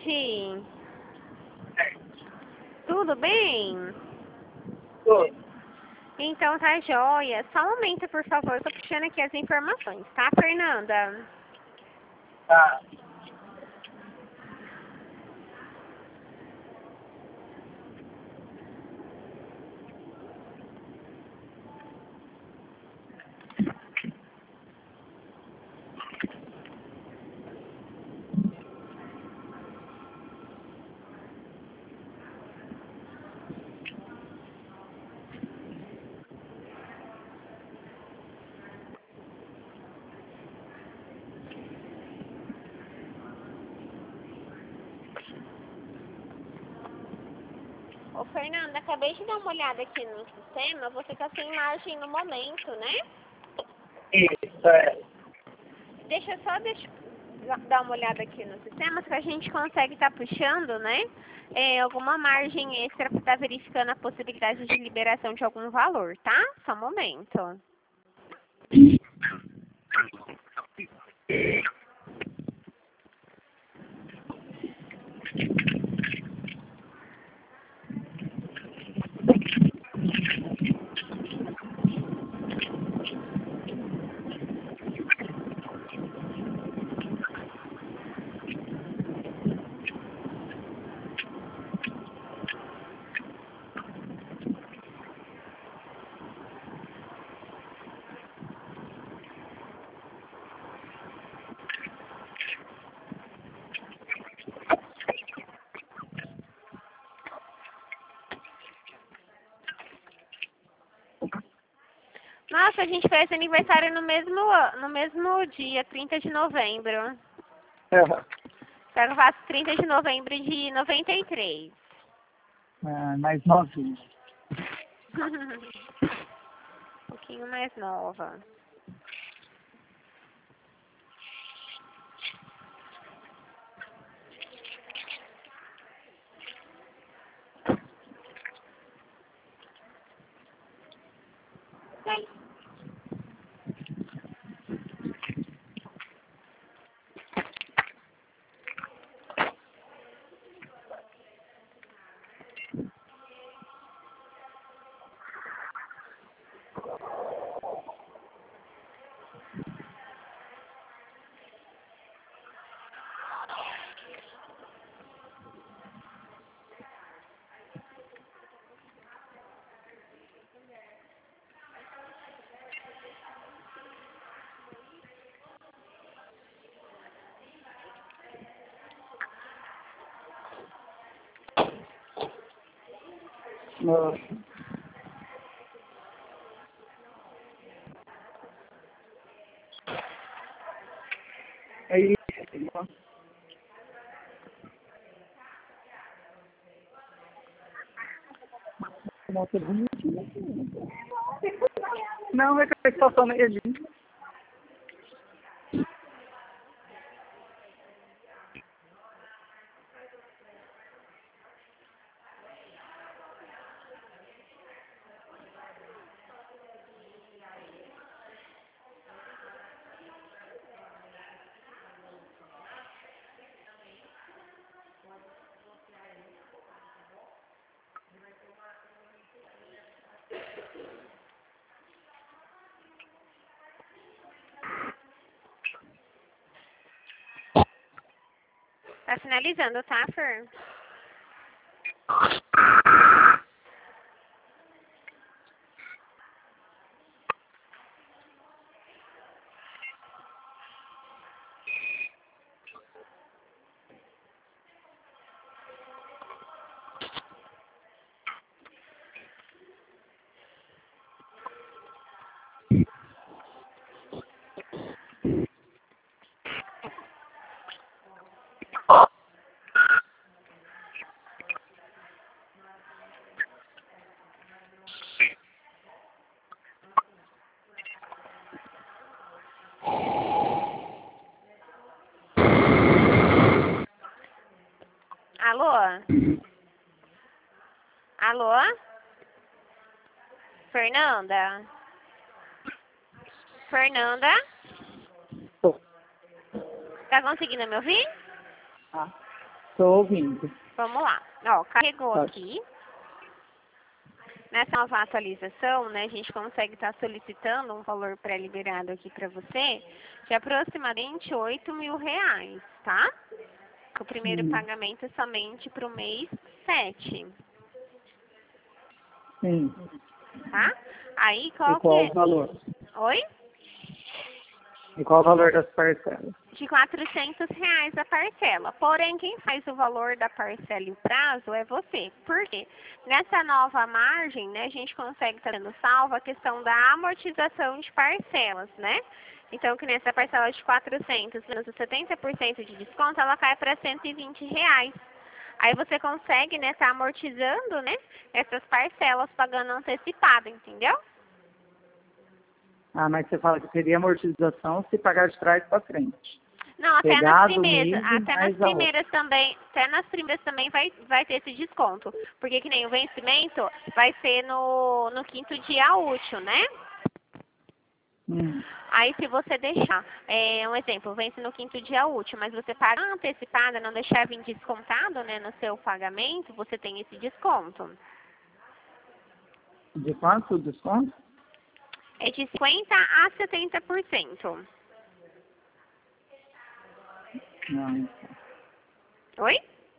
tarde. Tudo bem? Oi. Então tá joia. Só um momento, por favor. Tô puxando aqui as informações, tá, Fernanda? Tá. Ô, Fernanda, acabei de dar uma olhada aqui no sistema. Você tá sem margem no momento, né? Isso, é. Deixa dar uma olhada aqui no sistema, se a gente consegue estar puxando, né? Alguma margem extra para estar verificando a possibilidade de liberação de algum valor, tá? Só um momento. Nossa, a gente fez aniversário no mesmo dia, 30 de novembro. É. Eu faço 30 de novembro de 93. Mais novinho. Um pouquinho mais nova. Nossa. É isso. Nossa, é bonitinho. Não, é que a situação nele. Tá finalizando, tá, Fer? Alô? Alô? Fernanda? Fernanda? Tá conseguindo me ouvir? Ah. Estou ouvindo. Vamos lá. Ó, carregou Pode. aqui. Nessa nova atualização, né, a gente consegue estar solicitando um valor pré-liberado aqui para você de aproximadamente R$ 8.000, tá? O primeiro pagamento é somente para o mês 7, Sim. tá? Aí E qual que qual é? o valor? Oi? E qual o valor das parcelas? De R$ 400 a parcela. Porém, quem faz o valor da parcela e o prazo é você. Por quê? Nessa nova margem, né, a gente consegue estar dando salvo a questão da amortização de parcelas, né? Então, que nessa parcela de 400 menos os 70% de desconto, ela cai para R$ 120. Aí você consegue, né, estar amortizando, né, essas parcelas pagando antecipado, entendeu? Ah, mas você fala que seria amortização se pagar de trás para frente. Não, até nas Pegado primeiras, mês e até nas mais a outra. primeiras também, vai ter esse desconto. Porque que nem o vencimento vai ser no quinto dia útil, né? Aí se você deixar, um exemplo, vence no quinto dia útil, mas você paga antecipada, não deixar vir descontado, né, no seu pagamento, você tem esse desconto. De quanto o desconto? É de 50% a 70%. Não, Oi?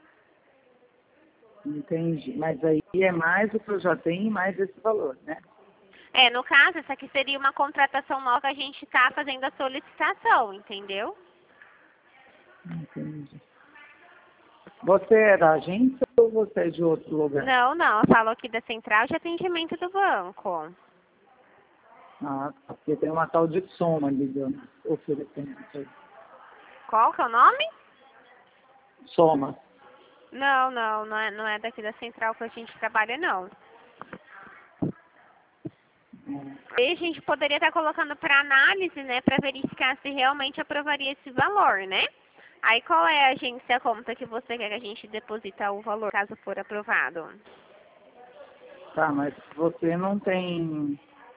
entendi. Mas aí é mais o que eu já tenho e mais esse valor, né? No caso, essa aqui seria uma contratação nova que a gente está fazendo a solicitação, entendeu? Entendi. Você é da agência ou você é de outro lugar? Não, eu falo aqui da central de atendimento do banco. Ah, porque tem uma tal de Soma ligando, oferecendo isso aí. Qual que é o nome? Soma. Não é daqui da central que a gente trabalha, não. E a gente poderia estar colocando para análise, né, para verificar se realmente aprovaria esse valor, né? Aí qual é a agência, a conta que você quer que a gente deposita o valor, caso for aprovado? Tá, mas você não tem,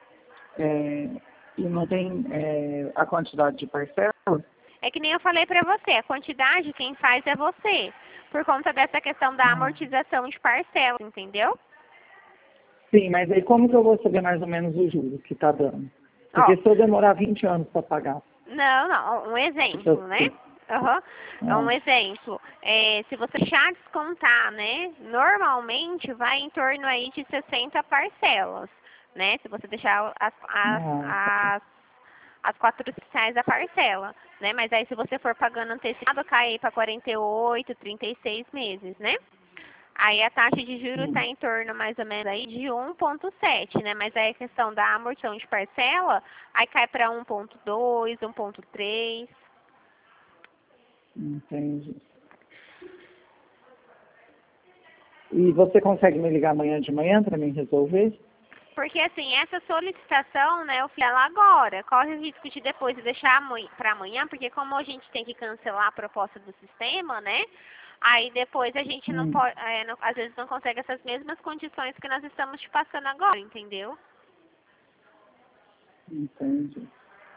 e não tem a quantidade de parcelas? É que nem eu falei para você, a quantidade quem faz é você, por conta dessa questão da amortização de parcelas, entendeu? Sim, mas aí como que eu vou saber mais ou menos o juros que tá dando? Porque se eu demorar 20 anos para pagar. Não, um exemplo, né? É um exemplo. Se você deixar descontar, né? Normalmente vai em torno aí de 60 parcelas, né? Se você deixar as R$ 400 a parcela, né? Mas aí se você for pagando antecipado, cai aí para 48, 36 meses, né? Aí a taxa de juros está em torno mais ou menos aí de 1,7, né? Mas aí a questão da amortização de parcela, aí cai para 1,2, 1,3. Entendi. E você consegue me ligar amanhã de manhã para mim resolver? Porque assim, essa solicitação, né, eu fiz ela agora. Corre o risco de depois deixar para amanhã, porque como a gente tem que cancelar a proposta do sistema, né? Aí depois a gente não pode, às vezes não consegue essas mesmas condições que nós estamos te passando agora, entendeu? Entendi.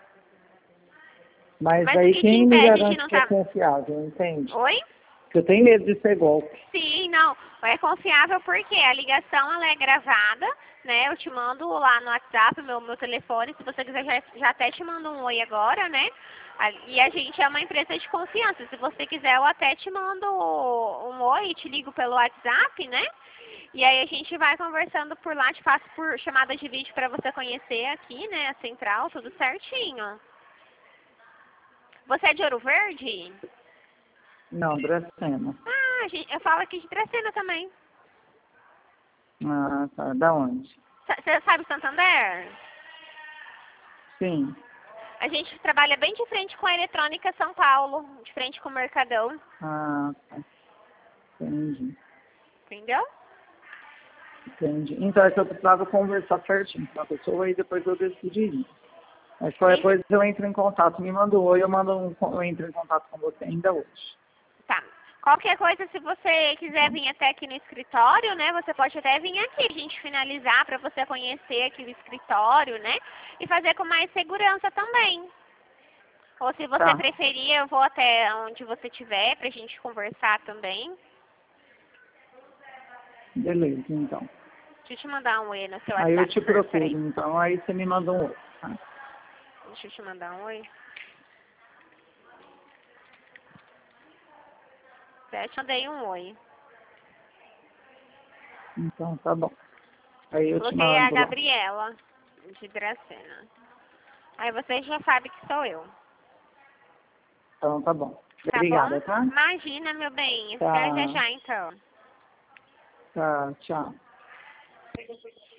Mas Mas o aí que te quem me impede de garante não que é estar... confiável, entende? Oi? Porque eu tenho medo de ser golpe. Sim, não. É confiável porque a ligação ela é gravada, né? Eu te mando lá no WhatsApp, meu telefone. Se você quiser, já até te mando um oi agora, né? E a gente é uma empresa de confiança. Se você quiser, eu até te mando um oi, te ligo pelo WhatsApp, né? E aí a gente vai conversando por lá, te faço por chamada de vídeo para você conhecer aqui, né? A central, tudo certinho. Você é de Ouro Verde? Não, Dracena. Eu falo aqui de Dracena também. Ah, tá. Da onde? Você sabe Santander? Sim. A gente trabalha bem de frente com a Eletrônica São Paulo, de frente com o Mercadão. Ah, tá. Entendi. Entendeu? Entendi. Então é que eu precisava conversar certinho com a pessoa e depois eu decidiria. Mas qualquer coisa eu entro em contato. Me manda um oi, eu entro em contato com você ainda hoje. Tá. Qualquer coisa, se você quiser vir até aqui no escritório, né, você pode até vir aqui, a gente finalizar para você conhecer aqui o escritório, né, e fazer com mais segurança também. Ou se você Tá. preferir, eu vou até onde você estiver pra gente conversar também. Beleza, então. Deixa eu te mandar um oi no seu Aí eu WhatsApp. te procuro, Peraí. então. Aí você me manda um outro. Tá? Deixa eu te mandar um oi. Eu te mandei um oi. Então, tá bom. Aí eu te Coloquei a mando lá. Gabriela de Dracena. Aí você já sabe que sou eu. Então, tá bom. Tá bom? Obrigada, tá? Imagina, meu bem. Tá. Até já já, então. Tá, tchau.